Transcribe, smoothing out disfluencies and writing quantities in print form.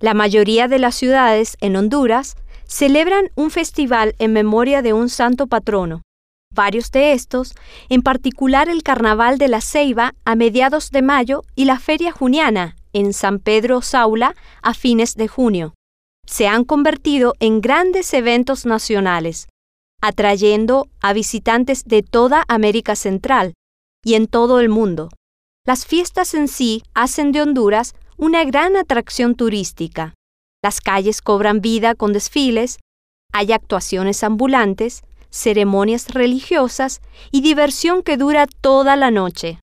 La mayoría de las ciudades en Honduras celebran un festival en memoria de un santo patrono. Varios de estos, en particular el Carnaval de la Ceiba a mediados de mayo y la Feria Juniana en San Pedro Saula a fines de junio, se han convertido en grandes eventos nacionales, atrayendo a visitantes de toda América Central y en todo el mundo. Las fiestas en sí hacen de Honduras una gran atracción turística. Las calles cobran vida con desfiles, hay actuaciones ambulantes, ceremonias religiosas y diversión que dura toda la noche.